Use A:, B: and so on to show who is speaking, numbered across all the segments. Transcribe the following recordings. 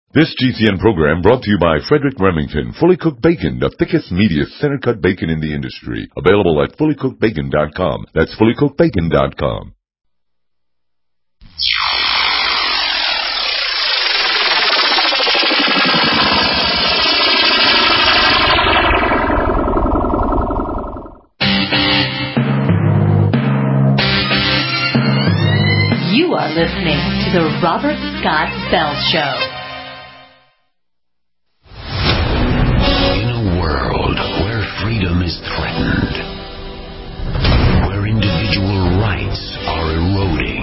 A: This GCN program brought to you by Frederick Remington, Fully Cooked Bacon, the thickest, meatiest, center-cut bacon in the industry. Available at fullycookedbacon.com. That's fullycookedbacon.com.
B: You are listening to the Robert Scott Bell Show.
C: Freedom is threatened, where individual rights are eroding.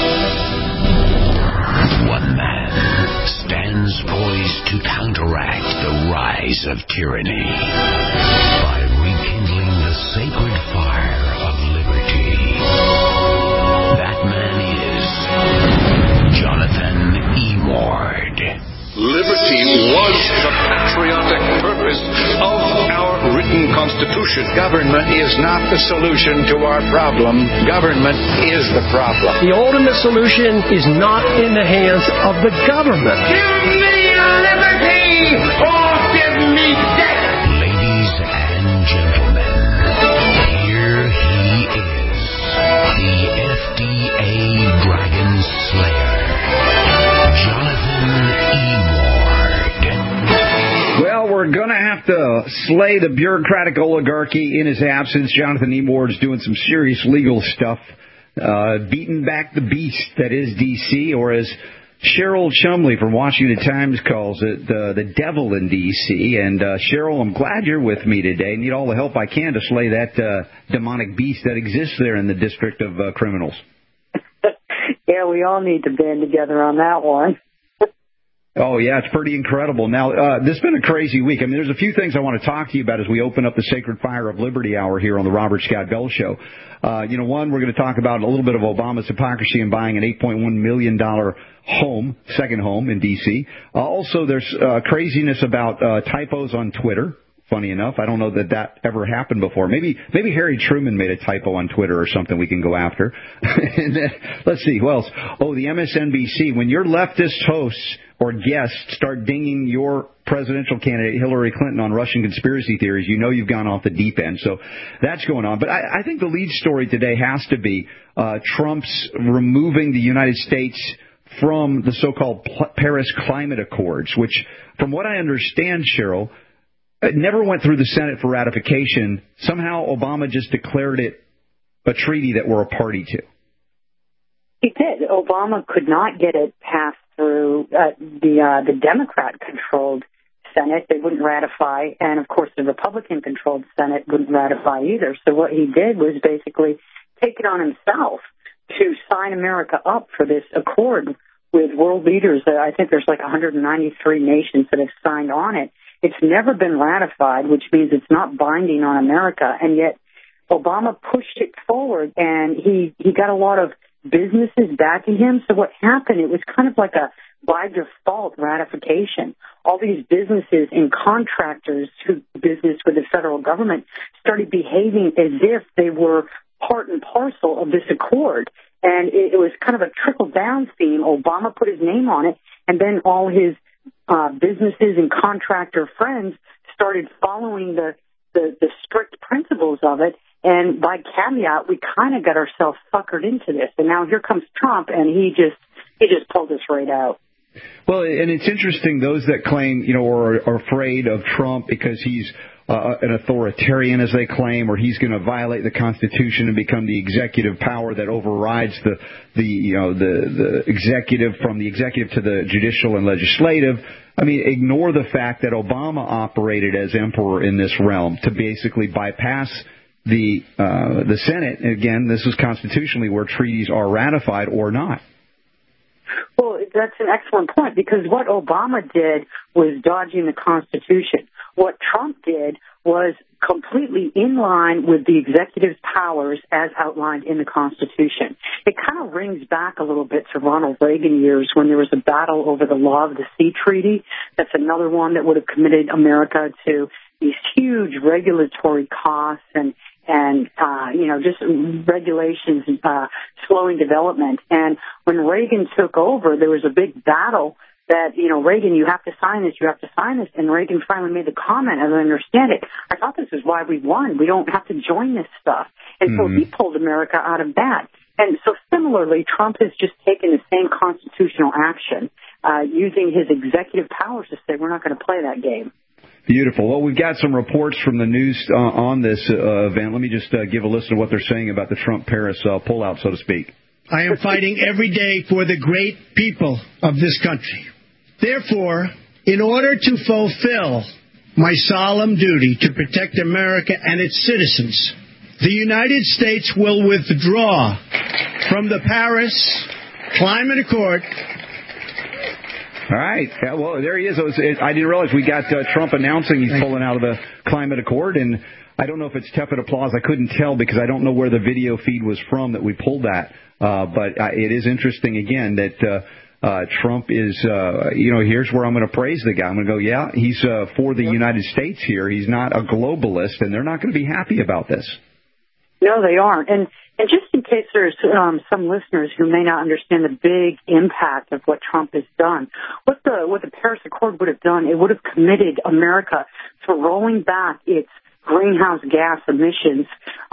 C: One man stands poised to counteract the rise of tyranny by rekindling the sacred fire of liberty. That man is Jonathan E. Ward.
D: Liberty was the patriotic purpose of our written Constitution.
E: Government is not the solution to our problem. Government is the problem.
F: The ultimate solution is not in the hands of the government.
G: Give me liberty or give me death.
C: Ladies and gentlemen, here he is, the FDA Dragon Slayer, Jonathan E.
H: Well, we're going to have to slay the bureaucratic oligarchy in his absence. Jonathan E. Ward's doing some serious legal stuff, beating back the beast that is D.C., or as Cheryl Chumley from Washington Times calls it, the devil in D.C. And Cheryl, I'm glad you're with me today. I need all the help I can to slay that demonic beast that exists there in the District of Criminals.
I: Yeah, we all need to band together on that one.
H: Oh, yeah, it's pretty incredible. Now, this has been a crazy week. I mean, there's a few things I want to talk to you about as we open up the Sacred Fire of Liberty Hour here on the Robert Scott Bell Show. One, we're going to talk about a little bit of Obama's hypocrisy in buying an $8.1 million home, second home in D.C. Also, there's craziness about typos on Twitter. Funny enough, I don't know that ever happened before. Maybe Harry Truman made a typo on Twitter or something we can go after. And then, let's see, who else? Oh, the MSNBC. When your leftist hosts or guests start dinging your presidential candidate Hillary Clinton on Russian conspiracy theories, you know you've gone off the deep end. So that's going on. But I think the lead story today has to be Trump's removing the United States from the so-called Paris Climate Accords, which, from what I understand, Cheryl, it never went through the Senate for ratification. Somehow Obama just declared it a treaty that we're a party to.
I: He did. Obama could not get it passed through the Democrat-controlled Senate. They wouldn't ratify. And, of course, the Republican-controlled Senate wouldn't ratify either. So what he did was basically take it on himself to sign America up for this accord with world leaders. I think there's like 193 nations that have signed on it. It's never been ratified, which means it's not binding on America. And yet Obama pushed it forward, and he got a lot of businesses backing him. So what happened, it was kind of like a by default ratification. All these businesses and contractors who do business with the federal government started behaving as if they were part and parcel of this accord. And it was kind of a trickle-down theme. Obama put his name on it, and then all his businesses and contractor friends started following the strict principles of it. And by caveat, we kind of got ourselves suckered into this. And now here comes Trump, and he just pulled us right out.
H: Well, and it's interesting, those that claim, or are afraid of Trump because he's an authoritarian, as they claim, or he's going to violate the Constitution and become the executive power that overrides the executive, from the executive to the judicial and legislative. I mean, ignore the fact that Obama operated as emperor in this realm to basically bypass the Senate. And again, this is constitutionally where treaties are ratified or not.
I: Well, that's an excellent point, because what Obama did was dodging the Constitution. What Trump did was completely in line with the executive's powers as outlined in the Constitution. It kind of rings back a little bit to Ronald Reagan years when there was a battle over the Law of the Sea Treaty. That's another one that would have committed America to these huge regulatory costs and just regulations, slowing development. And when Reagan took over, there was a big battle that, Reagan, you have to sign this, and Reagan finally made the comment, as I understand it, I thought this is why we won. We don't have to join this stuff. And so he pulled America out of that. And so similarly, Trump has just taken the same constitutional action, using his executive powers to say we're not going to play that game.
H: Beautiful. Well, we've got some reports from the news on this event. Let me just give a listen to what they're saying about the Trump-Paris pullout, so to speak.
J: I am fighting every day for the great people of this country. Therefore, in order to fulfill my solemn duty to protect America and its citizens, the United States will withdraw from the Paris Climate Accord.
H: All right. Yeah, well, there he is. I didn't realize we got Trump announcing he's pulling out of the Climate Accord, and I don't know if it's tepid applause. I couldn't tell because I don't know where the video feed was from that we pulled that. But it is interesting, again, that Trump is, here's where I'm going to praise the guy. I'm going to go, yeah, he's for the United States here. He's not a globalist, and they're not going to be happy about this.
I: No, they aren't. And just in case there's some listeners who may not understand the big impact of what Trump has done, what the Paris Accord would have done, it would have committed America to rolling back its greenhouse gas emissions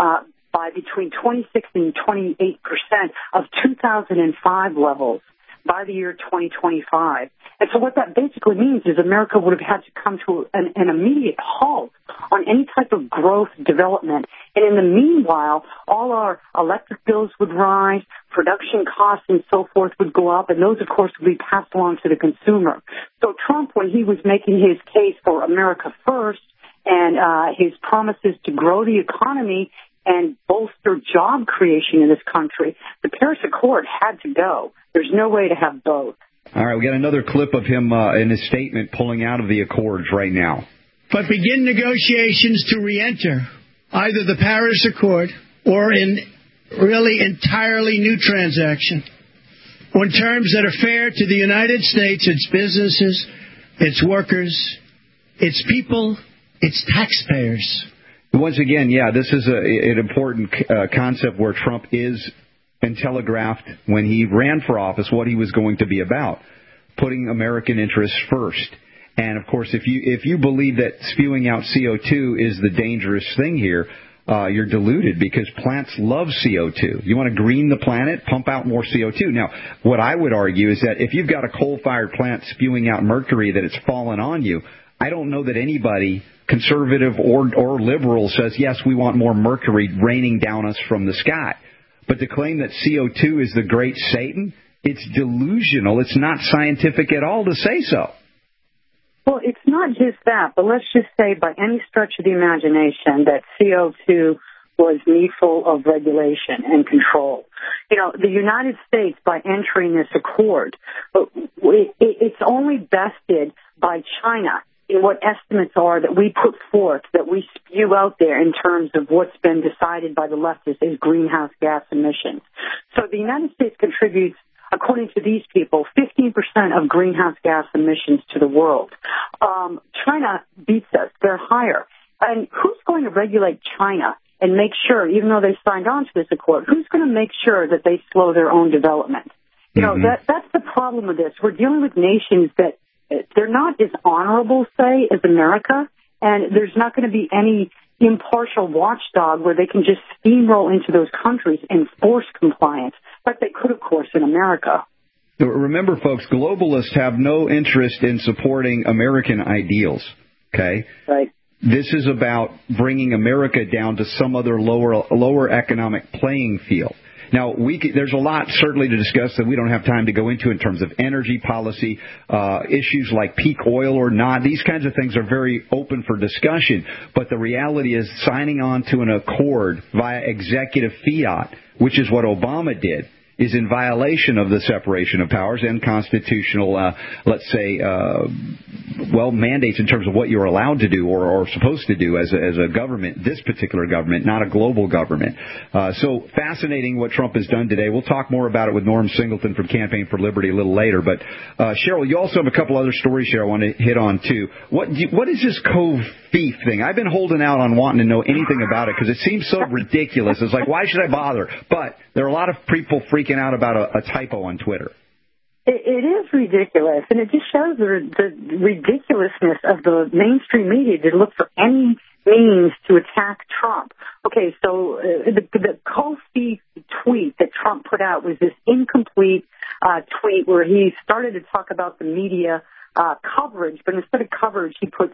I: by between 26 and 28% of 2005 levels by the year 2025. And so what that basically means is America would have had to come to an immediate halt on any type of growth development. And in the meanwhile, all our electric bills would rise, production costs and so forth would go up, and those, of course, would be passed along to the consumer. So Trump, when he was making his case for America First and his promises to grow the economy and bolster job creation in this country, the Paris Accord had to go. There's no way to have both.
H: All right, we got another clip of him in his statement pulling out of the accords right now.
J: But begin negotiations to re-enter either the Paris Accord or in really entirely new transaction on terms that are fair to the United States, its businesses, its workers, its people, its taxpayers.
H: Once again, yeah, this is an important concept where Trump is and telegraphed when he ran for office what he was going to be about, putting American interests first. And, of course, if you believe that spewing out CO2 is the dangerous thing here, you're deluded because plants love CO2. You want to green the planet, pump out more CO2. Now, what I would argue is that if you've got a coal-fired plant spewing out mercury that it's fallen on you, I don't know that anybody, conservative or liberal, says, yes, we want more mercury raining down us from the sky. But to claim that CO2 is the great Satan, it's delusional. It's not scientific at all to say so.
I: Well, it's not just that, but let's just say by any stretch of the imagination that CO2 was needful of regulation and control. The United States, by entering this accord, it's only bested by China in what estimates are that we put forth, that we spew out there in terms of what's been decided by the leftists as greenhouse gas emissions. So the United States contributes, according to these people, 15% of greenhouse gas emissions to the world. China beats us. They're higher. And who's going to regulate China and make sure, even though they signed on to this accord, who's going to make sure that they slow their own development? That's the problem with this. We're dealing with nations that they're not as honorable, say, as America, and there's not going to be any impartial watchdog where they can just steamroll into those countries and force compliance, like they could, of course, in America.
H: Remember, folks, globalists have no interest in supporting American ideals, okay?
I: Right.
H: This is about bringing America down to some other lower economic playing field. Now, there's a lot certainly to discuss that we don't have time to go into in terms of energy policy, issues like peak oil or not. These kinds of things are very open for discussion. But the reality is signing on to an accord via executive fiat, which is what Obama did, is in violation of the separation of powers and constitutional, mandates in terms of what you're allowed to do or supposed to do as a government, this particular government, not a global government. So fascinating what Trump has done today. We'll talk more about it with Norm Singleton from Campaign for Liberty a little later. But, Cheryl, you also have a couple other stories here I want to hit on, too. What is this Cove Thief thing? I've been holding out on wanting to know anything about it because it seems so ridiculous. It's like, why should I bother? But there are a lot of people freaking out about a typo on Twitter.
I: It is ridiculous, and it just shows the ridiculousness of the mainstream media to look for any means to attack Trump. Okay, so the Kofi tweet that Trump put out was this incomplete tweet where he started to talk about the media coverage, but instead of coverage, he put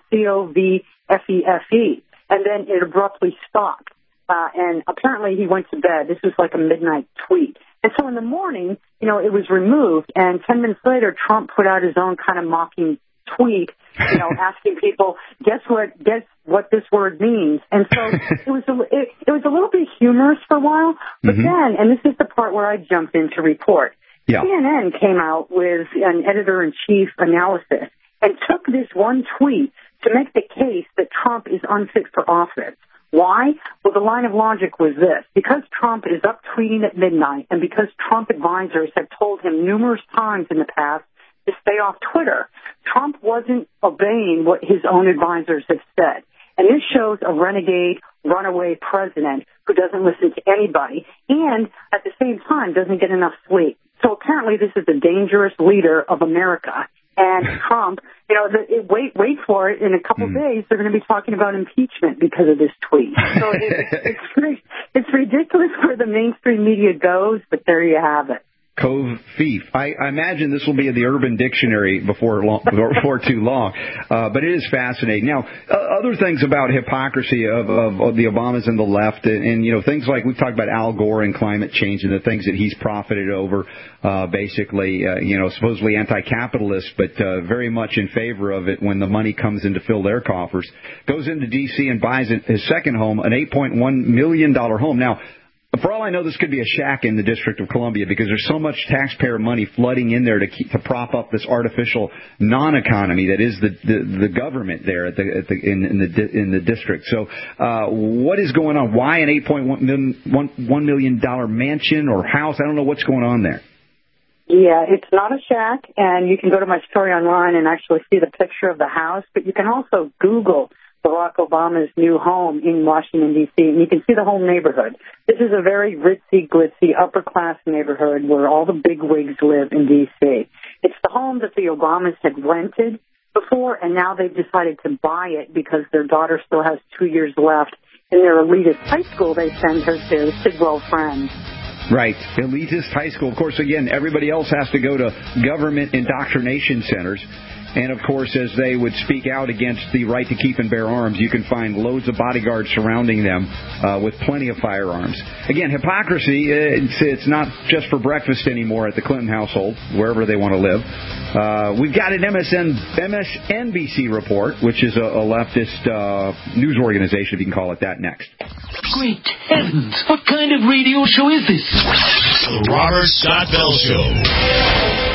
I: COVFEFE, and then it abruptly stopped. And apparently he went to bed. This was like a midnight tweet. And so in the morning, it was removed, and 10 minutes later, Trump put out his own kind of mocking tweet, asking people, guess what this word means. And so it was a little bit humorous for a while, but then, and this is the part where I jump in to report, CNN came out with an editor-in-chief analysis and took this one tweet to make the case that Trump is unfit for office. Why? Well, the line of logic was this. Because Trump is up tweeting at midnight, and because Trump advisors have told him numerous times in the past to stay off Twitter, Trump wasn't obeying what his own advisors have said. And this shows a renegade, runaway president who doesn't listen to anybody and, at the same time, doesn't get enough sleep. So apparently this is a dangerous leader of America. And Trump, wait for it. In a couple of days, they're going to be talking about impeachment because of this tweet. So it's ridiculous where the mainstream media goes, but there you have it.
H: Covfefe. I imagine this will be in the Urban Dictionary before too long, but it is fascinating. Now, other things about hypocrisy of the Obamas and the left, and things like we've talked about Al Gore and climate change and the things that he's profited over, basically, supposedly anti-capitalist, but very much in favor of it when the money comes in to fill their coffers. Goes into D.C. and buys his second home, an $8.1 million home. Now, for all I know, this could be a shack in the District of Columbia because there's so much taxpayer money flooding in there to prop up this artificial non-economy that is the government there in the district. So, what is going on? Why an $8.1 million mansion or house? I don't know what's going on there.
I: Yeah, it's not a shack, and you can go to my story online and actually see the picture of the house, but you can also Google Barack Obama's new home in Washington, D.C., and you can see the whole neighborhood. This is a very ritzy, glitzy, upper-class neighborhood where all the bigwigs live in D.C. It's the home that the Obamas had rented before, and now they've decided to buy it because their daughter still has 2 years left in their elitist high school they send her to, Sidwell Friends.
H: Right. Elitist high school. Of course, again, everybody else has to go to government indoctrination centers. And, of course, as they would speak out against the right to keep and bear arms, you can find loads of bodyguards surrounding them with plenty of firearms. Again, hypocrisy, it's not just for breakfast anymore at the Clinton household, wherever they want to live. We've got an MSNBC report, which is a leftist news organization, if you can call it that, next.
C: Great heavens! What kind of radio show is this? The Robert Scott Bell Show.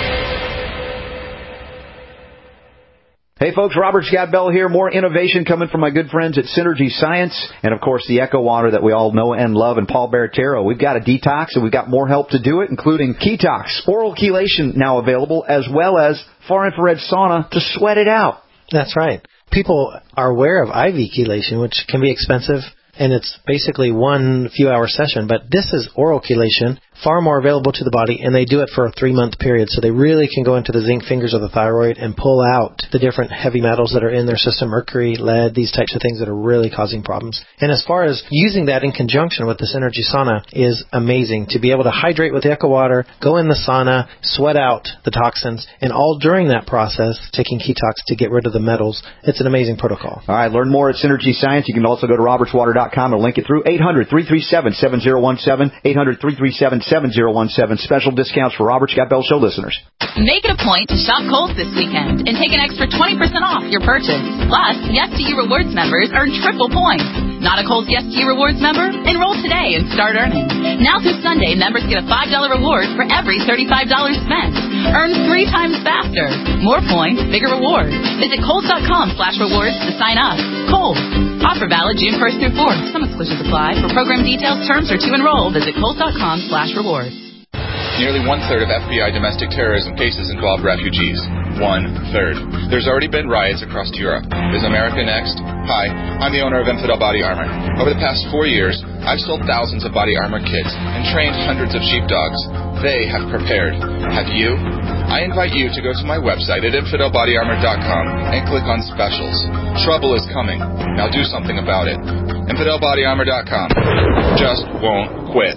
K: Hey folks, Robert Scott Bell here. More innovation coming from my good friends at Synergy Science and, of course, the Echo Water that we all know and love, and Paul Baratero. We've got a detox, and we've got more help to do it, including Ketox, oral chelation now available, as well as far-infrared sauna to sweat it out.
L: That's right. People are aware of IV chelation, which can be expensive, and it's basically one few-hour session. But this is oral chelation, far more available to the body, and they do it for a 3-month period. So they really can go into the zinc fingers of the thyroid and pull out the different heavy metals that are in their system, mercury, lead, these types of things that are really causing problems. And as far as using that in conjunction with this energy sauna is amazing. To be able to hydrate with the Echo Water, go in the sauna, sweat out the toxins, and all during that process, taking Ketox to get rid of the metals. It's an amazing protocol.
K: All right, learn more at Synergy Science. You can also go to robertswater.com and link it through 800-337-7017, 800-337-7017. Special discounts for Robert Scott Bell Show listeners.
M: Make it a point to shop Kohl's this weekend and take an extra 20% off your purchase. Plus, Yes to You Rewards members earn triple points. Not a Kohl's Yes to You Rewards member? Enroll today and start earning. Now through Sunday, members get a $5 reward for every $35 spent. Earn 3 times faster. More points, bigger rewards. Visit Kohl's.com/rewards to sign up. Kohl's. Offer valid June 1st through 4th. Some exclusions apply. For program details, terms, or to enroll, visit Kohl's.com/rewards.
N: Nearly 1/3 of FBI domestic terrorism cases involve refugees. 1/3. There's already been riots across Europe. Is America next? Hi, I'm the owner of Infidel Body Armor. Over the past 4 years, I've sold thousands of body armor kits and trained hundreds of sheepdogs. They have prepared. Have you? I invite you to go to my website at InfidelBodyArmor.com and click on Specials. Trouble is coming. Now do something about it. InfidelBodyArmor.com. Just won't quit.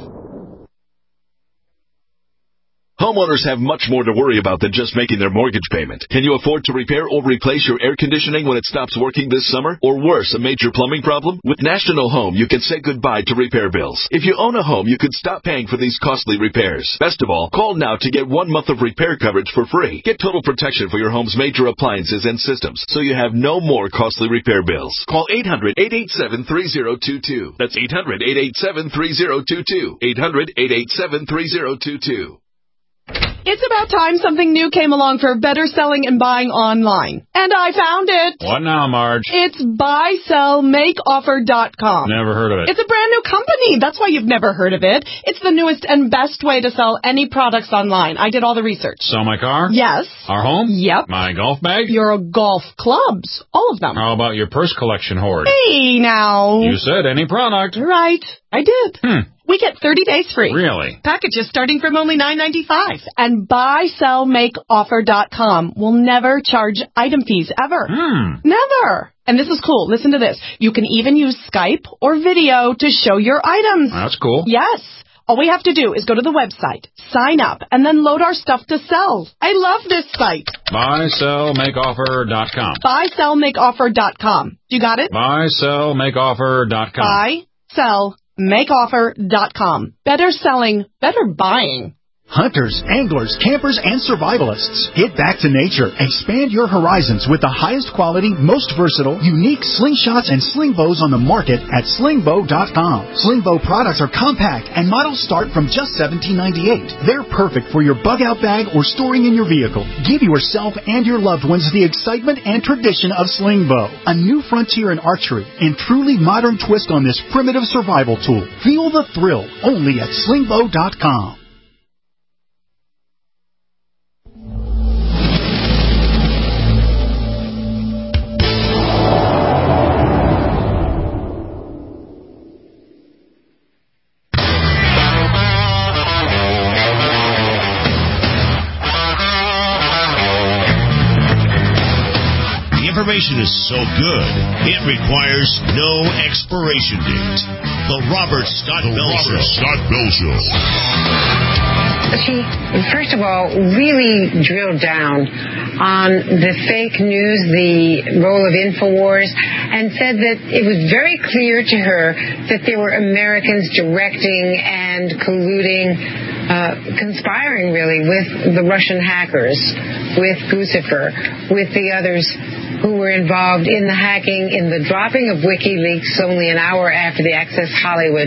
C: Homeowners have much more to worry about than just making their mortgage payment. Can you afford to repair or replace your air conditioning when it stops working this summer? Or worse, a major plumbing problem? With National Home, you can say goodbye to repair bills. If you own a home, you could stop paying for these costly repairs. Best of all, call now to get 1 month of repair coverage for free. Get total protection for your home's major appliances and systems, so you have no more costly repair bills. Call 800-887-3022. That's 800-887-3022. 800-887-3022.
O: It's about time something new came along for better selling and buying online. And I found it.
P: What now, Marge?
O: It's buysellmakeoffer.com.
P: Never heard of it.
O: It's a brand new company. That's why you've never heard of it. It's the newest and best way to sell any products online. I did all the research.
P: Sell my car?
O: Yes.
P: Our home?
O: Yep.
P: My golf bag?
O: Your golf clubs. All of them.
P: How about your purse collection hoard?
O: Hey, now.
P: You said any product.
O: Right. I did. We get 30 days free.
P: Really?
O: Packages starting from only $9.95. And buysellmakeoffer.com will never charge item fees ever. Never. And this is cool. Listen to this. You can even use Skype or video to show your items.
P: That's cool.
O: Yes. All we have to do is go to the website, sign up, and then load our stuff to sell. I love this site.
P: Buysellmakeoffer.com.
O: Buysellmakeoffer.com. You got it?
P: Buysellmakeoffer.com.
O: Buysellmakeoffer.com. Better selling, better buying.
Q: Hunters, anglers, campers, and survivalists. Get back to nature. Expand your horizons with the highest quality, most versatile, unique slingshots and sling bows on the market at slingbow.com. Slingbow products are compact and models start from just $17.98. They're perfect for your bug-out bag or storing in your vehicle. Give yourself and your loved ones the excitement and tradition of Slingbow, a new frontier in archery and truly modern twist on this primitive survival tool. Feel the thrill only at slingbow.com.
C: Information is so good, it requires no expiration date. The Robert Scott Bell Show.
R: She, first of all, really drilled down on the fake news, the role of InfoWars, and said that it was very clear to her that there were Americans directing and colluding, conspiring really with the Russian hackers, with Guccifer, with the others who were involved in the hacking, in the dropping of WikiLeaks only an hour after the Access Hollywood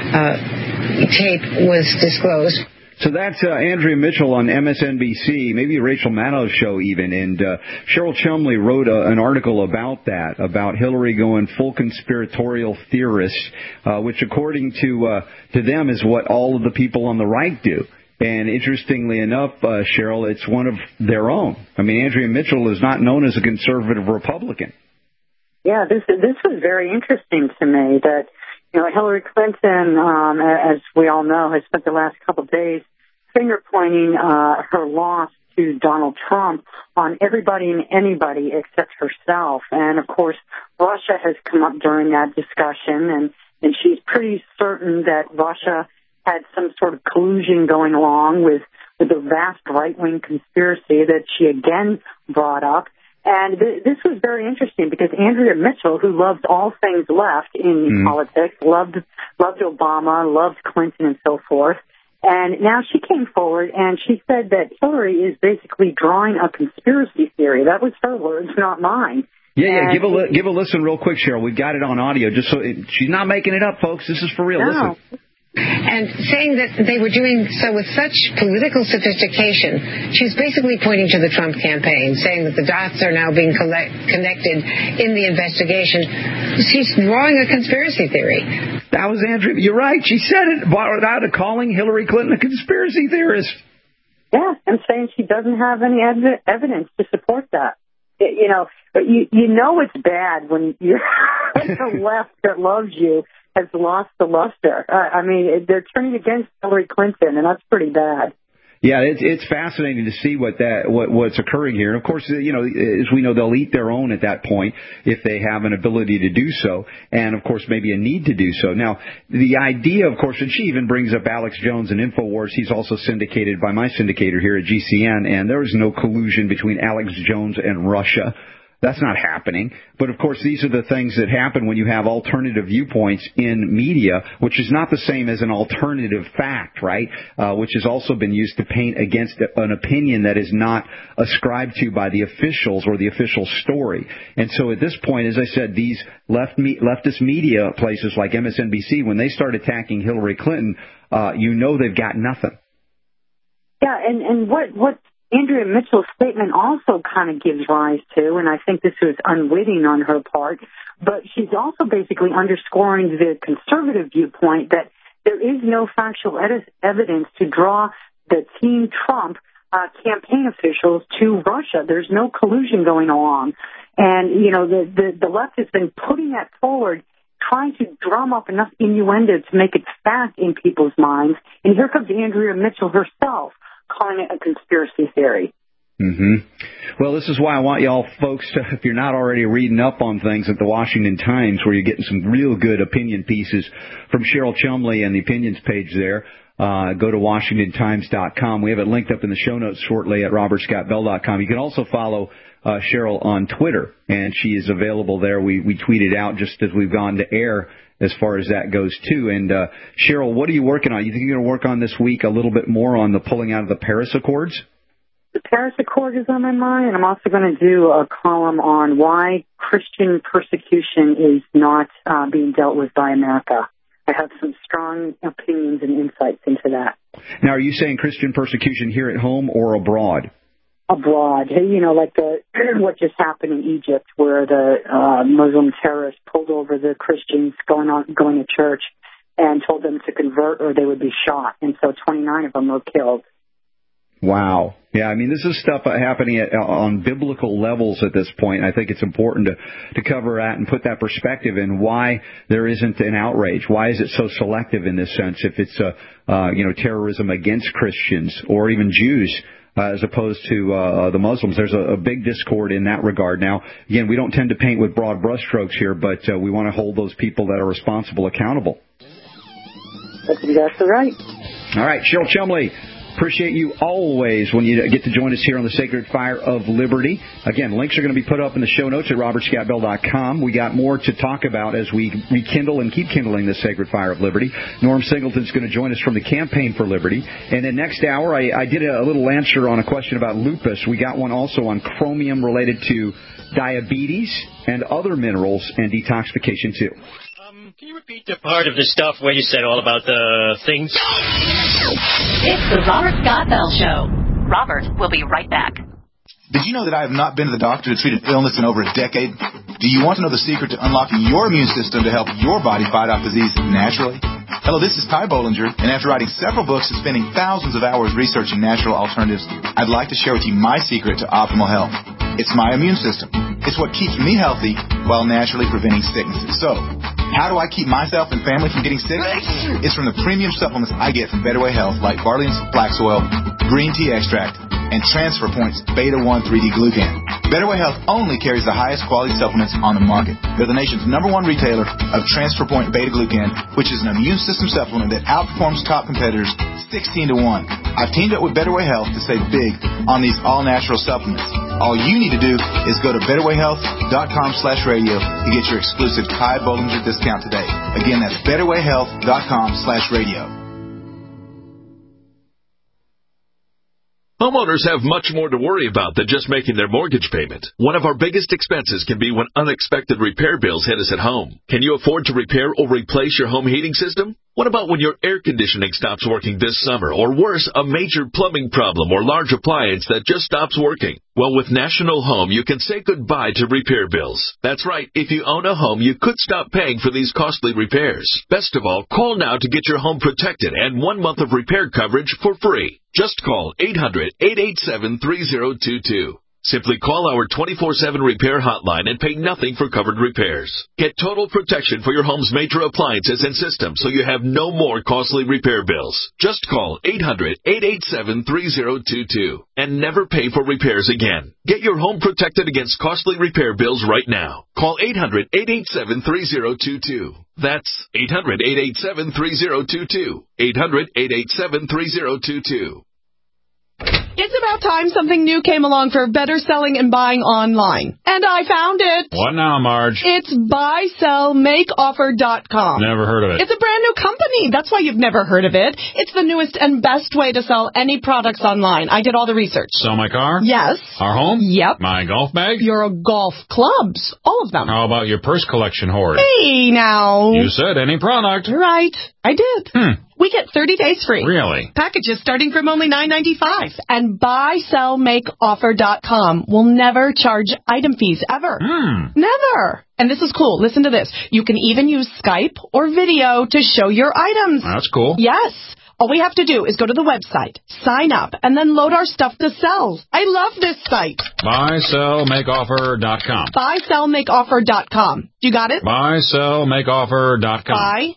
R: tape was disclosed.
H: So that's Andrea Mitchell on MSNBC, maybe Rachel Maddow's show even, and Cheryl Chumley wrote an article about that, about Hillary going full conspiratorial theorist, which according to them is what all of the people on the right do. And interestingly enough, Cheryl, it's one of their own. I mean, Andrea Mitchell is not known as a conservative Republican.
I: Yeah, this was very interesting to me that, you know, Hillary Clinton, as we all know, has spent the last couple of days finger-pointing her loss to Donald Trump on everybody and anybody except herself. And, of course, Russia has come up during that discussion, and she's pretty certain that Russia had some sort of collusion going along with the vast right-wing conspiracy that she again brought up. And this was very interesting because Andrea Mitchell, who loved all things left in politics, loved Obama, loved Clinton and so forth, and now she came forward and she said that Hillary is basically drawing a conspiracy theory. That was her words, not mine.
H: Yeah. Give a listen real quick, Cheryl. We've got it on audio. Just so she's not making it up, folks. This is for real.
I: No.
H: Listen.
R: And saying that they were doing so with such political sophistication, she's basically pointing to the Trump campaign, saying that the dots are now being connected in the investigation. She's drawing a conspiracy theory.
H: That was Andrea. You're right. She said it without calling Hillary Clinton a conspiracy theorist.
I: Yeah, and saying she doesn't have any evidence to support that. You know, but you know it's bad when you're the left that loves you has lost the luster. I mean, they're turning against Hillary Clinton, and that's pretty bad.
H: Yeah, it's fascinating to see what's occurring here. And of course, as we know, they'll eat their own at that point if they have an ability to do so, and of course maybe a need to do so. Now, the idea, of course, and she even brings up Alex Jones and InfoWars. He's also syndicated by my syndicator here at GCN, and there is no collusion between Alex Jones and Russia. That's not happening. But, of course, these are the things that happen when you have alternative viewpoints in media, which is not the same as an alternative fact, right, which has also been used to paint against an opinion that is not ascribed to by the officials or the official story. And so at this point, as I said, these leftist media places like MSNBC, when they start attacking Hillary Clinton, they've got nothing.
I: Yeah, and what Andrea Mitchell's statement also kind of gives rise to, and I think this was unwitting on her part, but she's also basically underscoring the conservative viewpoint that there is no factual evidence to draw the Team Trump campaign officials to Russia. There's no collusion going on. And, the left has been putting that forward, trying to drum up enough innuendo to make it fact in people's minds. And here comes Andrea Mitchell herself, calling it a conspiracy theory.
H: Well, this is why I want y'all folks to, if you're not already reading up on things at the Washington Times, where you're getting some real good opinion pieces from Cheryl Chumley and the opinions page there, go to WashingtonTimes.com. We have it linked up in the show notes shortly at RobertScottBell.com. You can also follow Cheryl on Twitter, and she is available there. We tweeted out just as we've gone to air as far as that goes, too. And, Cheryl, what are you working on? You think you're going to work on this week a little bit more on the pulling out of the Paris Accords?
I: The Paris Accord is on my mind, and I'm also going to do a column on why Christian persecution is not being dealt with by America. I have some strong opinions and insights into that.
H: Now, are you saying Christian persecution here at home or abroad?
I: Abroad. Like what just happened in Egypt, where the Muslim terrorists pulled over the Christians going to church and told them to convert or they would be shot. And so 29 of them were killed.
H: Wow. Yeah, I mean, this is stuff happening on biblical levels at this point. I think it's important to cover that and put that perspective in why there isn't an outrage. Why is it so selective in this sense if it's terrorism against Christians or even Jews? As opposed to the Muslims. There's a big discord in that regard. Now, again, we don't tend to paint with broad brushstrokes here, but we want to hold those people that are responsible accountable.
I: That's exactly right.
H: All right, Cheryl Chumley. Appreciate you always when you get to join us here on the Sacred Fire of Liberty. Again, links are going to be put up in the show notes at RobertScottBell.com. We got more to talk about as we rekindle and keep kindling this Sacred Fire of Liberty. Norm Singleton's going to join us from the Campaign for Liberty. And then next hour, I did a little answer on a question about lupus. We got one also on chromium related to diabetes and other minerals and detoxification, too.
F: Can you repeat the part of the stuff where you said all about the things?
B: It's the Robert Scott Bell Show. Robert will be right back.
S: Did you know that I have not been to the doctor to treat an illness in over a decade? Do you want to know the secret to unlocking your immune system to help your body fight off disease naturally? Hello, this is Ty Bollinger, and after writing several books and spending thousands of hours researching natural alternatives, I'd like to share with you my secret to optimal health. It's my immune system. It's what keeps me healthy while naturally preventing sicknesses. So, how do I keep myself and family from getting sick? It's from the premium supplements I get from Better Way Health, like Barley and Flax Oil, Green Tea Extract, and Transfer Points Beta-1 3D Glucan. Better Way Health only carries the highest quality supplements on the market. They're the nation's #1 retailer of Transfer Point Beta-Glucan, which is an immune system supplement that outperforms top competitors 16 to 1. I've teamed up with Better Way Health to save big on these all-natural supplements. All you need to do is go to betterwayhealth.com/radio to get your exclusive Ty Bollinger discount today. Again, that's betterwayhealth.com/radio.
C: Homeowners have much more to worry about than just making their mortgage payment. One of our biggest expenses can be when unexpected repair bills hit us at home. Can you afford to repair or replace your home heating system? What about when your air conditioning stops working this summer? Or worse, a major plumbing problem or large appliance that just stops working? Well, with National Home, you can say goodbye to repair bills. That's right. If you own a home, you could stop paying for these costly repairs. Best of all, call now to get your home protected and 1 month of repair coverage for free. Just call 800-887-3022. Simply call our 24/7 repair hotline and pay nothing for covered repairs. Get total protection for your home's major appliances and systems so you have no more costly repair bills. Just call 800-887-3022 and never pay for repairs again. Get your home protected against costly repair bills right now. Call 800-887-3022. That's 800-887-3022. 800-887-3022.
O: It's about time something new came along for better selling and buying online. And I found it.
P: What now, Marge?
O: It's buysellmakeoffer.com.
P: Never heard of it.
O: It's a brand new company. That's why you've never heard of it. It's the newest and best way to sell any products online. I did all the research.
P: Sell my car?
O: Yes.
P: Our home?
O: Yep.
P: My golf bag?
O: Your golf clubs. All of them.
P: How about your purse collection hoard?
O: Hey, now.
P: You said any product.
O: Right. I did. We get 30 days free.
P: Really?
O: Packages starting from only $9.95. And buysellmakeoffer.com will never charge item fees ever. Never. And this is cool. Listen to this. You can even use Skype or video to show your items.
P: That's cool.
O: Yes. All we have to do is go to the website, sign up, and then load our stuff to sell. I love this site.
P: Buysellmakeoffer.com.
O: Buysellmakeoffer.com. You got it?
P: Buysellmakeoffer.com.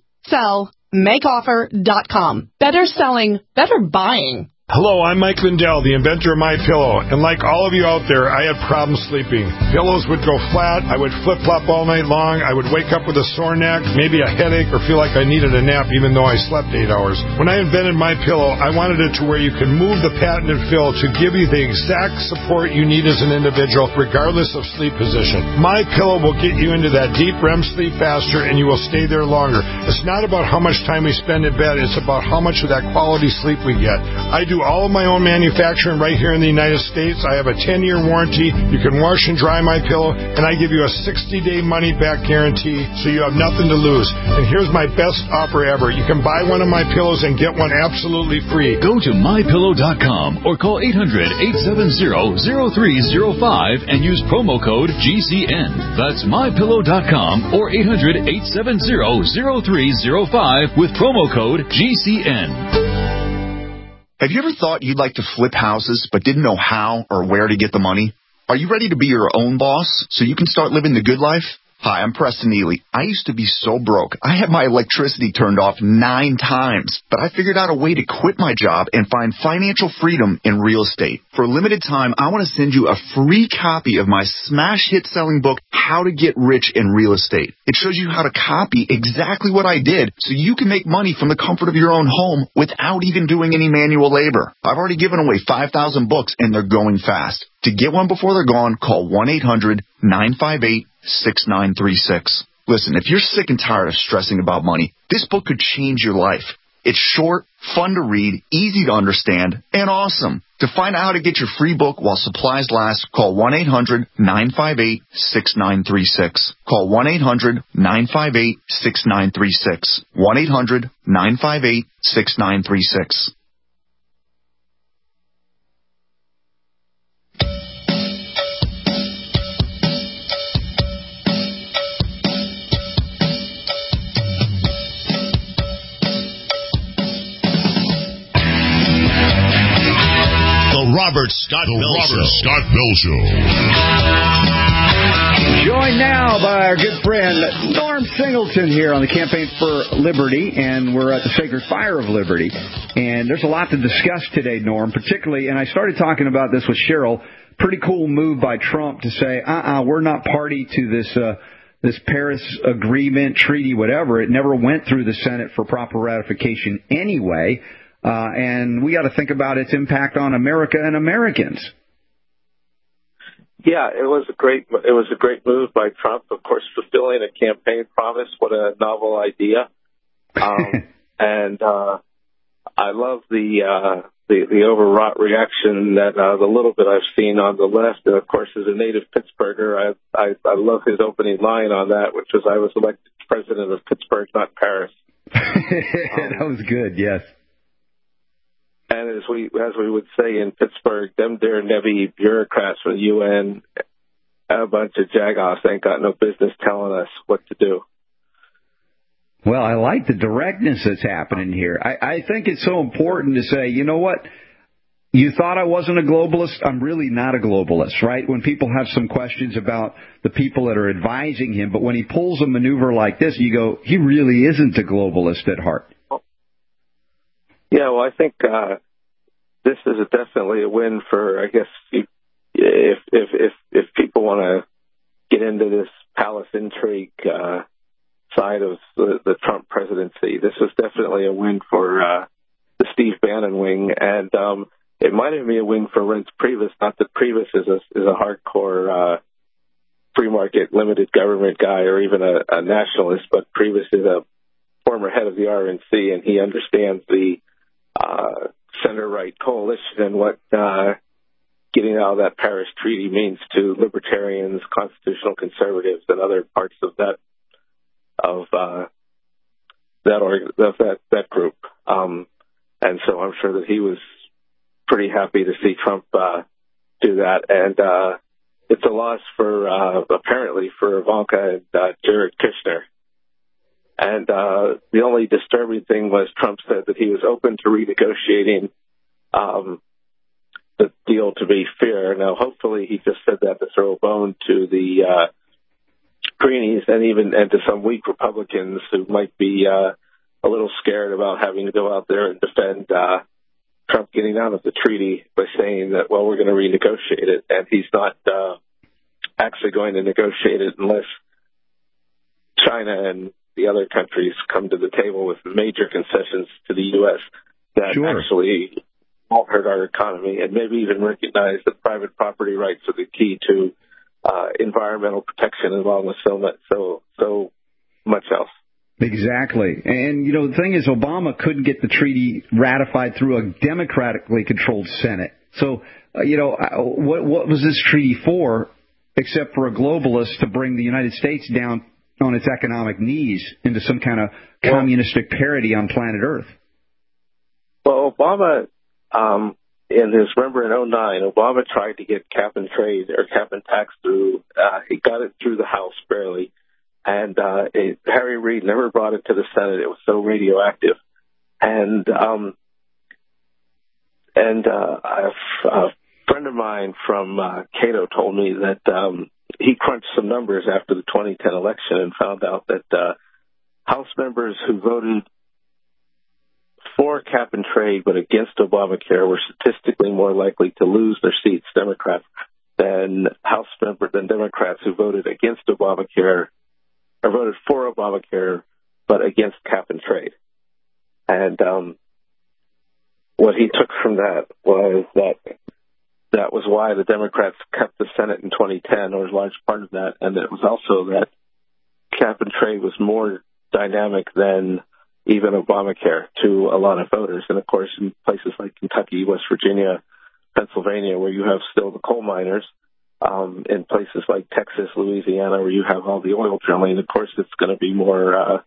O: Buysellmakeoffer.com. Better selling, better buying.
T: Hello, I'm Mike Lindell, the inventor of MyPillow, and like all of you out there, I had problems sleeping. Pillows would go flat, I would flip-flop all night long, I would wake up with a sore neck, maybe a headache, or feel like I needed a nap even though I slept 8 hours. When I invented MyPillow, I wanted it to where you can move the patented fill to give you the exact support you need as an individual, regardless of sleep position. MyPillow will get you into that deep REM sleep faster, and you will stay there longer. It's not about how much time we spend in bed, it's about how much of that quality sleep we get. I do all of my own manufacturing right here in the United States. I have a 10-year warranty. You can wash and dry my pillow, and I give you a 60-day money-back guarantee, so you have nothing to lose. And here's my best offer ever. You can buy one of my pillows and get one absolutely free.
U: Go to mypillow.com or call 800-870-0305 and use promo code GCN. That's mypillow.com or 800-870-0305 with promo code GCN.
V: Have you ever thought you'd like to flip houses but didn't know how or where to get the money? Are you ready to be your own boss so you can start living the good life? Hi, I'm Preston Neely. I used to be so broke. I had my electricity turned off 9 times, but I figured out a way to quit my job and find financial freedom in real estate. For a limited time, I want to send you a free copy of my smash hit selling book, How to Get Rich in Real Estate. It shows you how to copy exactly what I did so you can make money from the comfort of your own home without even doing any manual labor. I've already given away 5,000 books and they're going fast. To get one before they're gone, call 1-800-958-6936. Listen, if you're sick and tired of stressing about money, this book could change your life. It's short, fun to read, easy to understand, and awesome. To find out how to get your free book while supplies last, call 1-800-958-6936. Call 1-800-958-6936. 1-800-958-6936.
W: Robert Scott Bell Show.
H: Joined now by our good friend Norm Singleton here on the Campaign for Liberty, and we're at the Sacred Fire of Liberty. And there's a lot to discuss today, Norm, particularly, and I started talking about this with Cheryl, pretty cool move by Trump to say, we're not party to this Paris Agreement, treaty, whatever. It never went through the Senate for proper ratification anyway. And we got to think about its impact on America and Americans.
X: Yeah, it was a great move by Trump. Of course, fulfilling a campaign promise. What a novel idea! And I love the overwrought reaction that the little bit I've seen on the left. And of course, as a native Pittsburgher, I love his opening line on that, which was, "I was elected president of Pittsburgh, not Paris."
H: That was good. Yes.
X: And as we would say in Pittsburgh, them there Nevy bureaucrats from the UN, a bunch of jagoffs ain't got no business telling us what to do.
H: Well, I like the directness that's happening here. I think it's so important to say, you know what? you thought I wasn't a globalist? I'm really not a globalist, right? When people have some questions about the people that are advising him, but when he pulls a maneuver like this, you go, he really isn't a globalist at heart.
X: Yeah, well, I think this is definitely a win for, I guess, if people want to get into this palace intrigue side of the Trump presidency, this was definitely a win for the Steve Bannon wing, and it might even be a win for Reince Priebus. Not that Priebus is a hardcore free market, limited government guy, or even a nationalist, but Priebus is a former head of the RNC, and he understands the center-right coalition and what getting out of that Paris Treaty means to libertarians, constitutional conservatives, and other parts of that group. And so I'm sure that he was pretty happy to see Trump do that. And it's a loss for apparently for Ivanka and Jared Kushner. And the only disturbing thing was Trump said that he was open to renegotiating the deal to be fair. Now, hopefully he just said that to throw a bone to the Greenies and to some weak Republicans who might be a little scared about having to go out there and defend Trump getting out of the treaty by saying that, well, we're going to renegotiate it. And he's not actually going to negotiate it unless China and the other countries come to the table with major concessions to the U.S. that actually won't hurt our economy, and maybe even recognize that private property rights are the key to environmental protection along with so much else.
H: Exactly. And, the thing is, Obama couldn't get the treaty ratified through a democratically controlled Senate. So, what was this treaty for except for a globalist to bring the United States down on its economic knees into some kind of communistic parody on planet Earth?
X: Well, Obama, in 2009, Obama tried to get cap and trade or cap and tax through. He got it through the House barely. And Harry Reid never brought it to the Senate. It was so radioactive. And a friend of mine from Cato told me that he crunched some numbers after the 2010 election and found out that House members who voted for cap and trade but against Obamacare were statistically more likely to lose their seats, Democrats, than Democrats who voted against Obamacare or voted for Obamacare but against cap and trade. And what he took from that was that was why the Democrats kept the Senate in 2010, or a large part of that, and it was also that cap and trade was more dynamic than even Obamacare to a lot of voters. And, of course, in places like Kentucky, West Virginia, Pennsylvania, where you have still the coal miners, in places like Texas, Louisiana, where you have all the oil drilling, of course, it's going to be more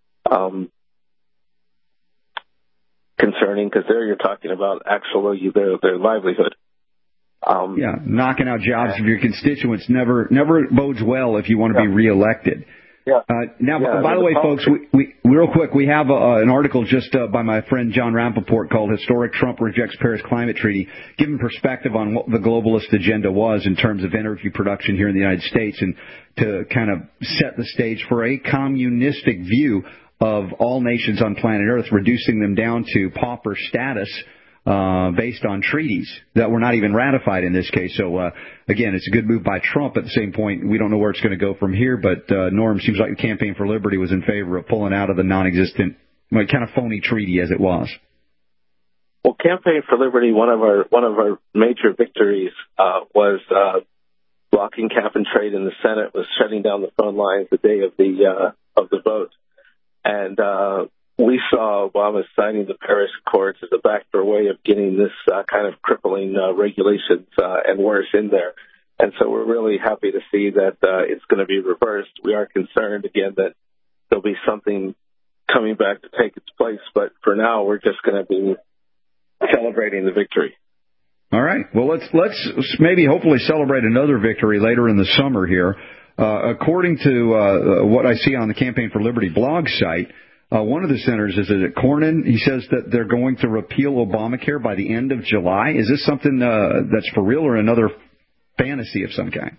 X: concerning because there you're talking about actually their livelihood.
H: Knocking out jobs of your constituents never bodes well if you want to be reelected.
X: Yeah.
H: Now, by the way, folks, we real quick, we have an article just by my friend John Rappaport called Historic Trump Rejects Paris Climate Treaty, giving perspective on what the globalist agenda was in terms of energy production here in the United States and to kind of set the stage for a communistic view of all nations on planet Earth, reducing them down to pauper status based on treaties that were not even ratified in this case. So, again, it's a good move by Trump. At the same point, we don't know where it's going to go from here, but Norm, seems like the Campaign for Liberty was in favor of pulling out of the non-existent, kind of phony treaty as it was.
X: Well, Campaign for Liberty, one of our major victories was blocking cap and trade in the Senate, was shutting down the phone lines the day of the vote. And we saw Obama signing the Paris Accords as a backdoor way of getting this kind of crippling regulations and worse in there. And so we're really happy to see that it's going to be reversed. We are concerned, again, that there'll be something coming back to take its place. But for now, we're just going to be celebrating the victory.
H: All right. Well, let's maybe hopefully celebrate another victory later in the summer here. According to what I see on the Campaign for Liberty blog site, one of the senators, is it Cornyn? He says that they're going to repeal Obamacare by the end of July. Is this something that's for real or another fantasy of some kind?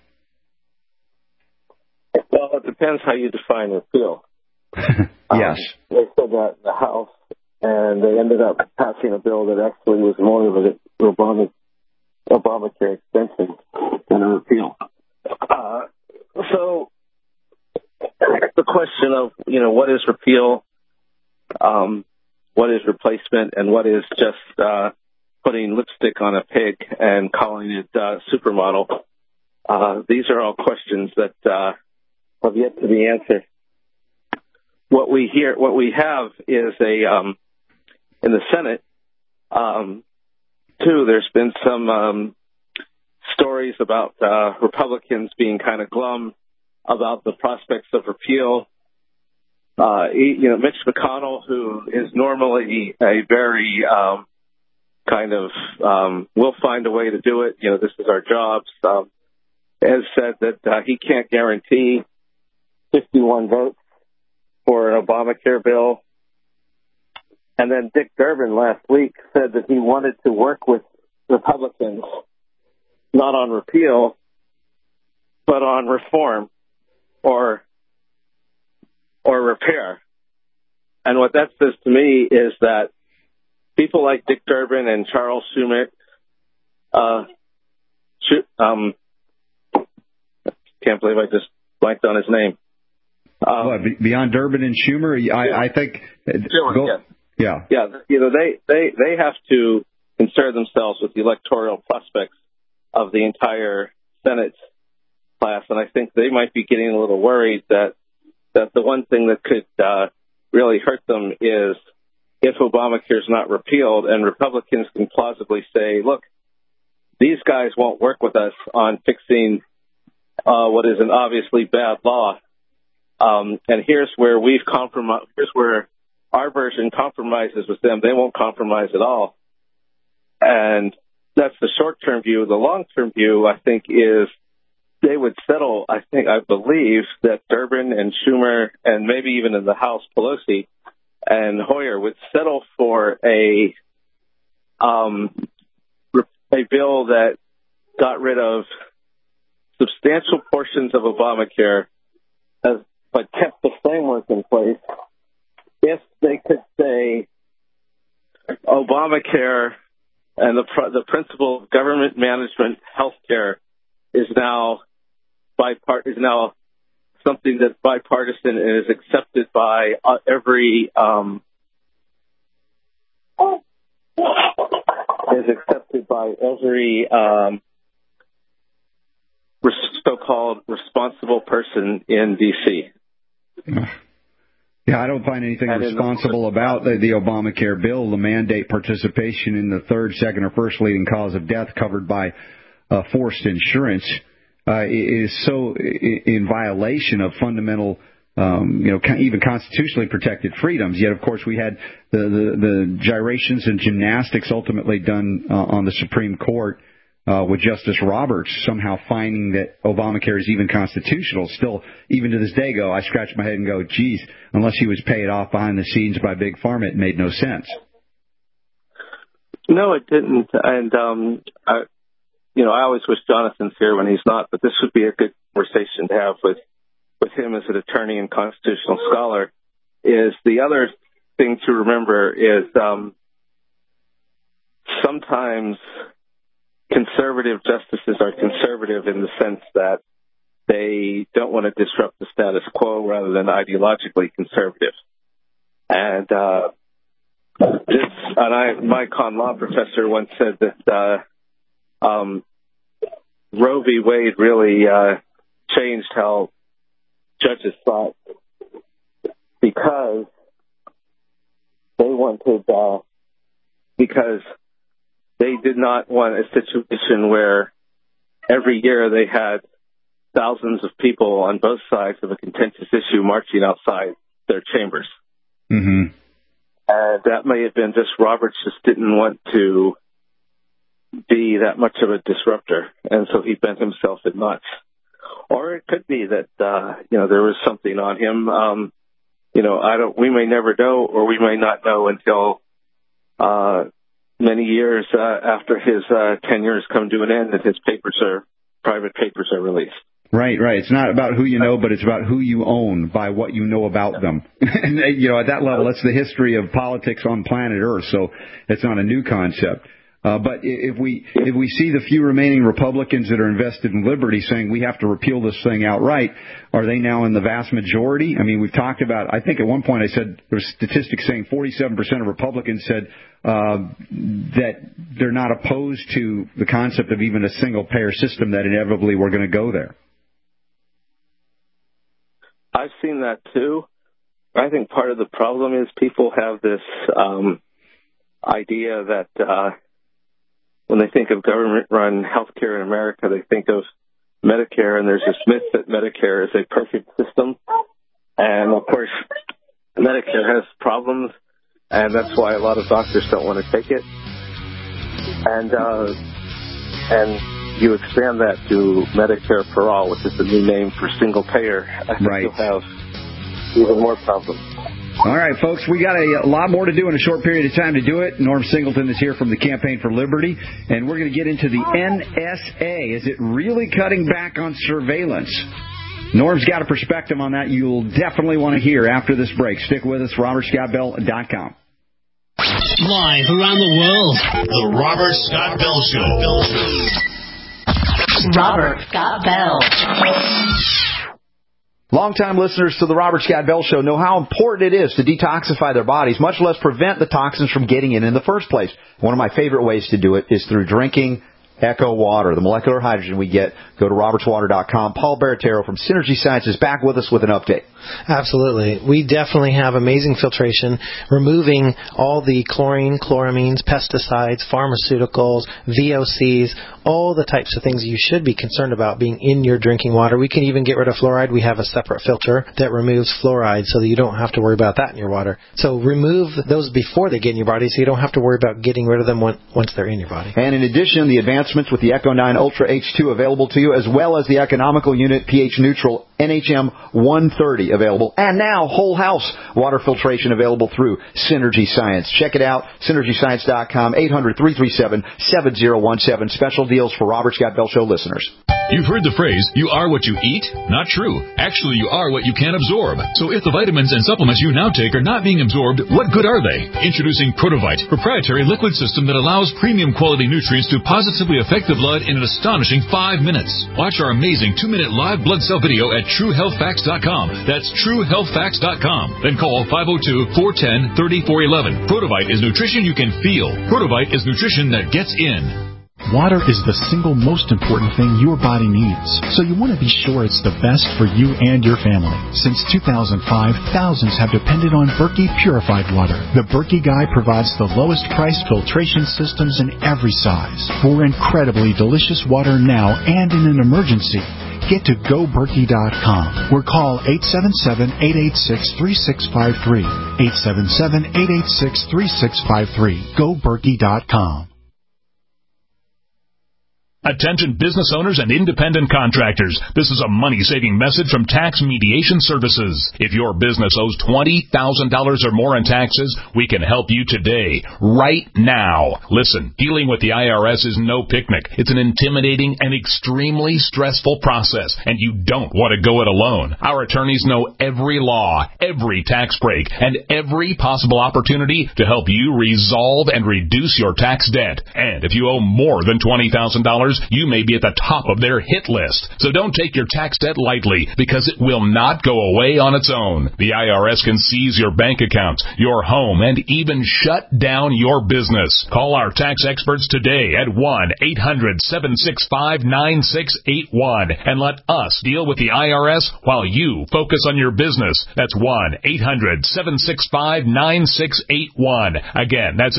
X: Well, it depends how you define repeal.
H: Yes.
X: They said that in the House, and they ended up passing a bill that actually was more of an Obamacare extension than a repeal. So the question of, what is repeal, what is replacement, and what is just putting lipstick on a pig and calling it supermodel, these are all questions that have yet to be answered. What we have is in the Senate, too, there's been some stories about Republicans being kind of glum about the prospects of repeal. Mitch McConnell, who is normally a very we'll find a way to do it, this is our jobs, has said that he can't guarantee 51 votes for an Obamacare bill. And then Dick Durbin last week said that he wanted to work with Republicans, not on repeal, but on reform or repair. And what that says to me is that people like Dick Durbin and Charles Schumer, can't believe I just blanked on his name.
H: Beyond Durbin and Schumer, I think.
X: Schumer,
H: yeah.
X: They have to concern themselves with the electoral prospects of the entire Senate class, and I think they might be getting a little worried that the one thing that could really hurt them is if Obamacare is not repealed, and Republicans can plausibly say, look, these guys won't work with us on fixing what is an obviously bad law. And here's where here's where our version compromises with them. They won't compromise at all. And that's the short-term view. The long-term view, I think, is they would settle, I believe that Durbin and Schumer and maybe even in the House, Pelosi and Hoyer would settle for a bill that got rid of substantial portions of Obamacare but kept the framework in place if they could say Obamacare and the principle of government management healthcare is now something that's bipartisan and is accepted by every so-called responsible person in D.C.
H: Yeah, I don't find anything responsible about the Obamacare bill. The mandate participation in the third, second, or first leading cause of death covered by forced insurance is so in violation of fundamental, even constitutionally protected freedoms. Yet, of course, we had the gyrations and gymnastics ultimately done on the Supreme Court with Justice Roberts somehow finding that Obamacare is even constitutional. Still, even to this day, I scratch my head and go, geez, unless he was paid off behind the scenes by Big Pharma, it made no sense.
X: No, it didn't. And, I always wish Jonathan's here when he's not, but this would be a good conversation to have with him as an attorney and constitutional scholar. Is the other thing to remember is sometimes conservative justices are conservative in the sense that they don't want to disrupt the status quo rather than ideologically conservative. And my con law professor once said that Roe v. Wade really changed how judges thought because they did not want a situation where every year they had thousands of people on both sides of a contentious issue marching outside their chambers.
H: Mm-hmm.
X: And that may have been just Roberts just didn't want to be that much of a disruptor, and so he bent himself in knots. Or it could be that, there was something on him. we may never know, or we may not know until many years after his tenure has come to an end and his private papers are released.
H: Right. It's not about who you know, but it's about who you own by what you know about them. And, at that level, that's the history of politics on planet Earth, so it's not a new concept. But if we see the few remaining Republicans that are invested in liberty saying we have to repeal this thing outright, are they now in the vast majority? I mean, we've talked about, I think at one point I said there was statistics saying 47% of Republicans said that they're not opposed to the concept of even a single-payer system, that inevitably we're going to go there.
X: I've seen that too. I think part of the problem is people have this idea that when they think of government-run healthcare in America, they think of Medicare, and there's this myth that Medicare is a perfect system. And, of course, Medicare has problems, and that's why a lot of doctors don't want to take it. And you expand that to Medicare for All, which is the new name for single payer. I think you'll have even more problems.
H: All right, folks, we got a lot more to do in a short period of time to do it. Norm Singleton is here from the Campaign for Liberty, and we're going to get into the NSA. Is it really cutting back on surveillance? Norm's got a perspective on that you'll definitely want to hear after this break. Stick with us, RobertScottBell.com.
W: Live around the world, The Robert Scott Bell Show.
B: Robert Scott Bell.
K: Longtime listeners to the Robert Scott Bell Show know how important it is to detoxify their bodies, much less prevent the toxins from getting in the first place. One of my favorite ways to do it is through drinking Echo Water, the molecular hydrogen we get. Go to robertswater.com. Paul Baratero from Synergy Science is back with us with an update.
L: Absolutely. We definitely have amazing filtration, removing all the chlorine, chloramines, pesticides, pharmaceuticals, VOCs, all the types of things you should be concerned about being in your drinking water. We can even get rid of fluoride. We have a separate filter that removes fluoride so that you don't have to worry about that in your water. So remove those before they get in your body so you don't have to worry about getting rid of them once they're in your body.
K: And in addition, the advancements with the Echo 9 Ultra H2 available to you, as well as the economical unit pH neutral NHM 130 available, and now whole house water filtration available through Synergy Science. Check it out, synergyscience.com, 800-337-7017. Special deals for Robert Scott Bell Show listeners.
U: You've heard the phrase, you are what you eat? Not true. Actually, you are what you can absorb. So if the vitamins and supplements you now take are not being absorbed, what good are they? Introducing Protovite, proprietary liquid system that allows premium quality nutrients to positively affect the blood in an astonishing 5 minutes. Watch our amazing 2-minute live blood cell video at TrueHealthFacts.com. That's TrueHealthFacts.com. Then call 502-410-3411. Protovite is nutrition you can feel. Protovite is nutrition that gets in.
Q: Water is the single most important thing your body needs, so you want to be sure it's the best for you and your family. Since 2005, thousands have depended on Berkey Purified Water. The Berkey Guy provides the lowest priced filtration systems in every size for incredibly delicious water now and in an emergency. Get to GoBerkey.com or call 877-886-3653. 877-886-3653. GoBerkey.com.
A: Attention business owners and independent contractors. This is a money-saving message from Tax Mediation Services. If your business owes $20,000 or more in taxes, we can help you today, right now. Listen, dealing with the IRS is no picnic. It's an intimidating and extremely stressful process, and you don't want to go it alone. Our attorneys know every law, every tax break, and every possible opportunity to help you resolve and reduce your tax debt. And if you owe more than $20,000, you may be at the top of their hit list. So don't take your tax debt lightly, because it will not go away on its own. The IRS can seize your bank accounts, your home, and even shut down your business. Call our tax experts today at 1-800-765-9681 and let us deal with the IRS while you focus on your business. That's 1-800-765-9681. Again, that's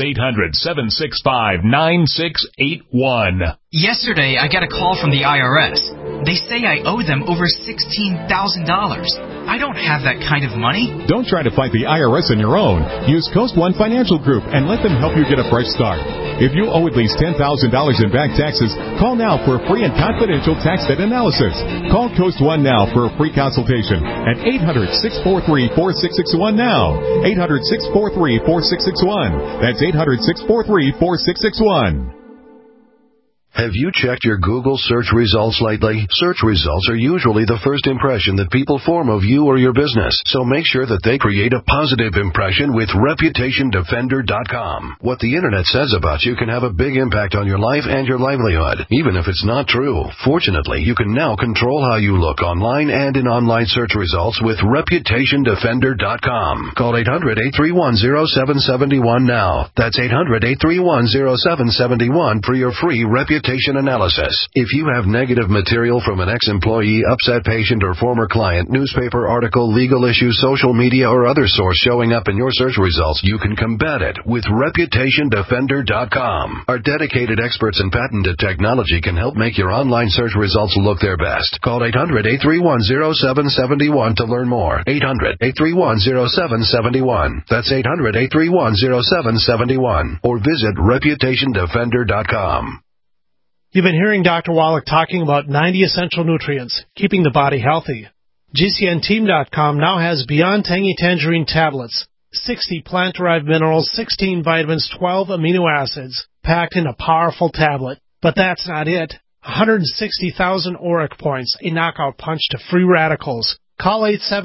A: 800-765-9681.
D: Yesterday, I got a call from the IRS. They say I owe them over $16,000. I don't have that kind of money.
E: Don't try to fight the IRS on your own. Use Coast One Financial Group and let them help you get a fresh start. If you owe at least $10,000 in back taxes, call now for a free and confidential tax debt analysis. Call Coast One now for a free consultation at 800-643-4661 now. 800-643-4661. That's 800-643-4661.
G: Have you checked your Google search results lately? Search results are usually the first impression that people form of you or your business, so make sure that they create a positive impression with ReputationDefender.com. What the Internet says about you can have a big impact on your life and your livelihood, even if it's not true. Fortunately, you can now control how you look online and in online search results with ReputationDefender.com. Call 800-831-0771 now. That's 800-831-0771 for your free reputation analysis. If you have negative material from an ex-employee, upset patient, or former client, newspaper article, legal issue, social media, or other source showing up in your search results, you can combat it with ReputationDefender.com. Our dedicated experts in patented technology can help make your online search results look their best. Call 800-831-0771 to learn more. 800-831-0771. That's 800-831-0771. Or visit ReputationDefender.com.
J: You've been hearing Dr. Wallach talking about 90 essential nutrients, keeping the body healthy. GCNteam.com now has Beyond Tangy Tangerine tablets, 60 plant-derived minerals, 16 vitamins, 12 amino acids, packed in a powerful tablet. But that's not it. 160,000 auric points, a knockout punch to free radicals. Call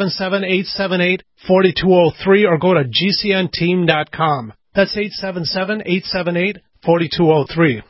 J: 877-878-4203 or go to GCNteam.com. That's 877-878-4203.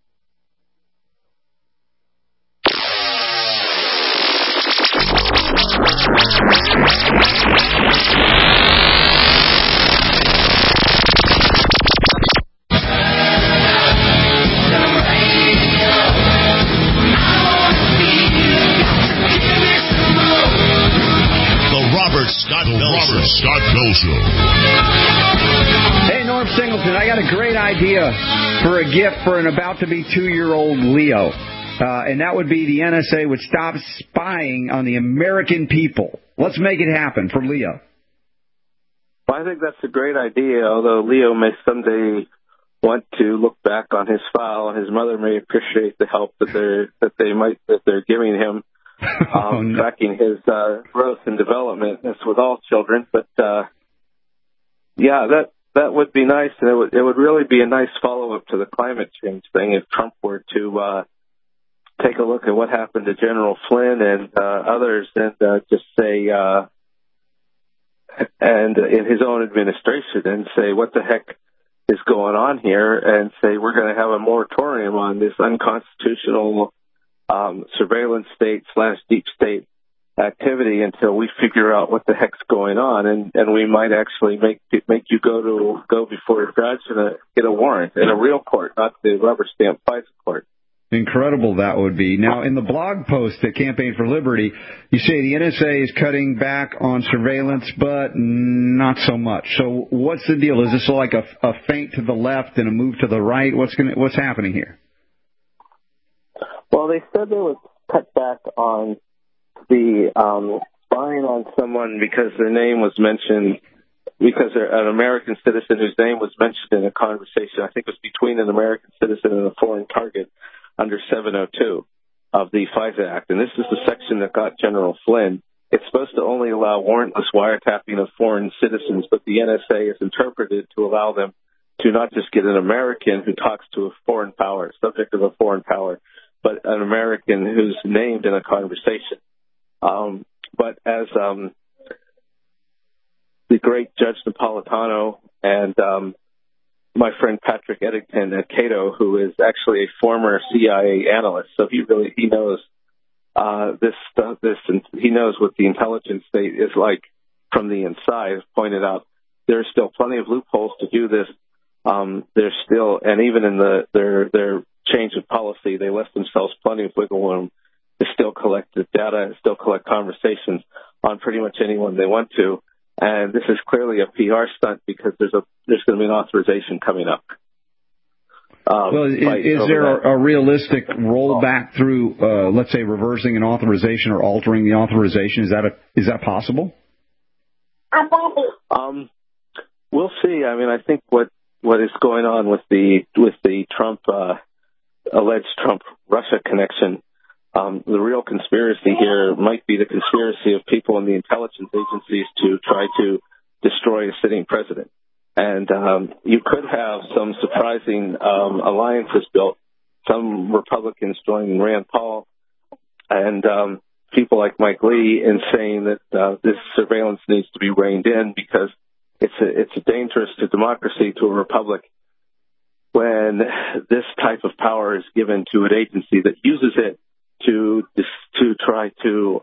Y: Scott Bell Show.
H: Hey, Norm Singleton, I got a great idea for a gift for an about-to-be 2-year-old Leo. And that would be the NSA would stop spying on the American people. Let's make it happen for Leo.
X: Well, I think that's a great idea, although Leo may someday want to look back on his file, and his mother may appreciate the help that they're giving him. Tracking his growth and development. That's with all children, but that would be nice, and it would really be a nice follow-up to the climate change thing if Trump were to take a look at what happened to General Flynn and others, and just say, and in his own administration, and say what the heck is going on here, and say we're going to have a moratorium on this unconstitutional surveillance state / deep state activity until we figure out what the heck's going on, and we might actually make you go before a judge and get a warrant in a real court, not the rubber stamp FISA court.
H: Incredible that would be. Now, in the blog post at Campaign for Liberty, you say the NSA is cutting back on surveillance, but not so much. So what's the deal? Is this like a feint to the left and a move to the right? What's happening here?
X: Well, they said they would cut back on the spying on someone because their name was mentioned, because they're an American citizen whose name was mentioned in a conversation. I think it was between an American citizen and a foreign target under 702 of the FISA Act. And this is the section that got General Flynn. It's supposed to only allow warrantless wiretapping of foreign citizens, but the NSA is interpreted to allow them to not just get an American who talks to a foreign power, subject of a foreign power, but an American who's named in a conversation. But as the great Judge Napolitano and my friend Patrick Eddington at Cato, who is actually a former CIA analyst, so he knows this stuff. And he knows what the intelligence state is like from the inside. Has pointed out there's still plenty of loopholes to do this. There's still, and even in their change of policy, they left themselves plenty of wiggle room to still collect the data and still collect conversations on pretty much anyone they want to. And this is clearly a PR stunt because there's going to be an authorization coming up.
H: Is there a realistic rollback through, let's say, reversing an authorization or altering the authorization? Is that possible?
X: We'll see. I mean, I think what is going on with the Trump alleged Trump-Russia connection, the real conspiracy here might be the conspiracy of people in the intelligence agencies to try to destroy a sitting president. And you could have some surprising alliances built, some Republicans joining Rand Paul, and people like Mike Lee in saying that this surveillance needs to be reined in because it's dangerous to democracy, to a republic, when this type of power is given to an agency that uses it to try to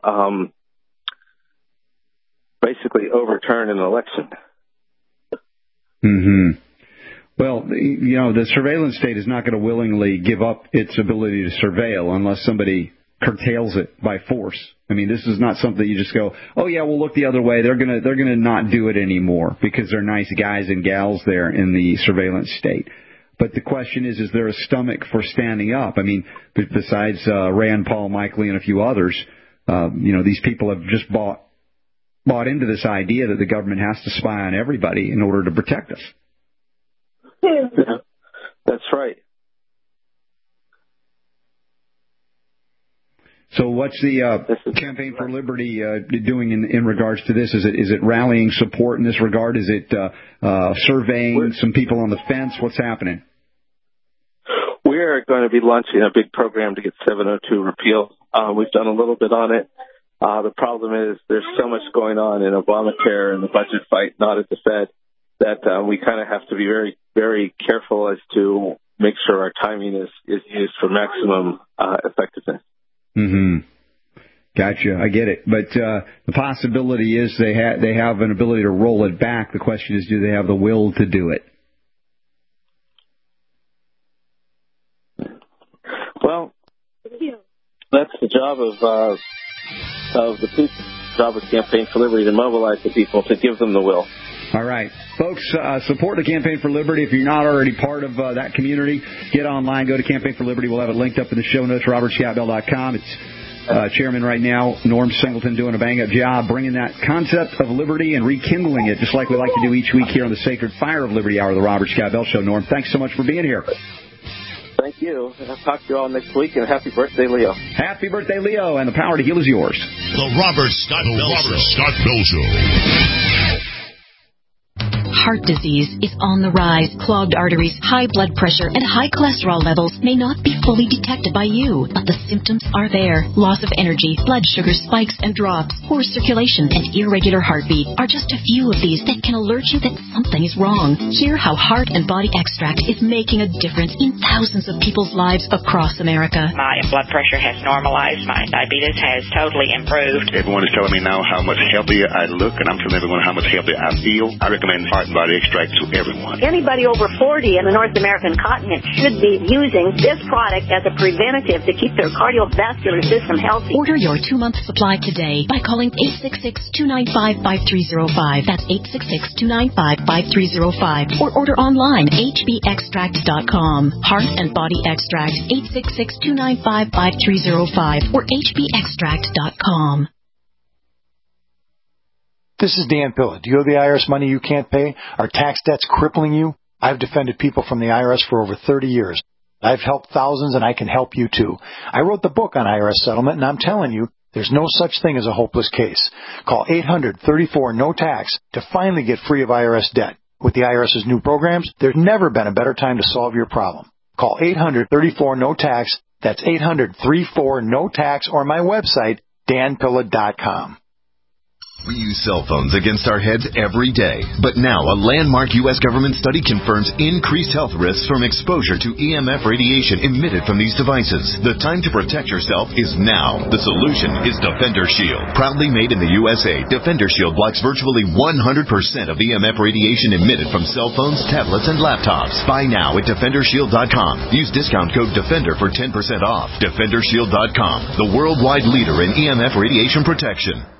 X: basically overturn an election.
H: Mm-hmm. Well, the surveillance state is not going to willingly give up its ability to surveil unless somebody curtails it by force. I mean, this is not something you just go, oh yeah, we'll look the other way. They're gonna not do it anymore because they're nice guys and gals there in the surveillance state. But the question is there a stomach for standing up? I mean, besides Rand Paul, Mike Lee, and a few others, these people have just bought into this idea that the government has to spy on everybody in order to protect us.
X: Yeah, that's right.
H: So what's the Campaign for Liberty doing in regards to this? Is it rallying support in this regard? Is it surveying some people on the fence? What's happening?
X: We're going to be launching a big program to get 702 repealed. We've done a little bit on it. The problem is there's so much going on in Obamacare and the budget fight, not at the Fed, that we kind of have to be very, very careful as to make sure our timing is used for maximum effectiveness.
H: Mm-hmm. Gotcha. I get it. But the possibility is they have an ability to roll it back. The question is, do they have the will to do it?
X: Well, that's the job of the people, job of Campaign for Liberty, to mobilize the people, to give them the will.
H: All right. Folks, support the Campaign for Liberty. If you're not already part of that community, get online, go to Campaign for Liberty. We'll have it linked up in the show notes, robertscottbell.com. It's chairman right now, Norm Singleton, doing a bang-up job bringing that concept of liberty and rekindling it, just like we like to do each week here on the Sacred Fire of Liberty Hour of the Robert Scott Bell Show. Norm, thanks so much for being here.
X: Thank you. I'll talk to you all next week, and happy birthday, Leo.
H: Happy birthday, Leo, and the power to heal is yours.
W: The Robert Scott Bell Show.
B: Heart disease is on the rise. Clogged arteries, high blood pressure, and high cholesterol levels may not be fully detected by you, but the symptoms are there. Loss of energy, blood sugar spikes and drops, poor circulation, and irregular heartbeat are just a few of these that can alert you that something is wrong. Hear how Heart and Body Extract is making a difference in thousands of people's lives across America.
I: My blood pressure has normalized. My diabetes has totally improved.
M: Everyone is telling me now how much healthier I look, and I'm telling everyone how much healthier I feel. I recommend Heart and Body Extract to everyone.
N: Anybody over 40 in the North American continent should be using this product as a preventative to keep their cardiovascular system healthy.
B: Order your 2-month supply today by calling 866-295-5305. That's 866-295-5305. Or order online, hbextract.com. Heart and Body Extract, 866-295-5305 or hbextract.com.
R: This is Dan Pilla. Do you owe the IRS money you can't pay? Are tax debts crippling you? I've defended people from the IRS for over 30 years. I've helped thousands, and I can help you too. I wrote the book on IRS settlement, and I'm telling you, there's no such thing as a hopeless case. Call 800-34-NO-TAX to finally get free of IRS debt. With the IRS's new programs, there's never been a better time to solve your problem. Call 800-34-NO-TAX. That's 800-34-NO-TAX, or my website, danpilla.com.
Y: We use cell phones against our heads every day. But now a landmark U.S. government study confirms increased health risks from exposure to EMF radiation emitted from these devices. The time to protect yourself is now. The solution is Defender Shield. Proudly made in the USA, Defender Shield blocks virtually 100% of EMF radiation emitted from cell phones, tablets, and laptops. Buy now at DefenderShield.com. Use discount code DEFENDER for 10% off. DefenderShield.com, the worldwide leader in EMF radiation protection.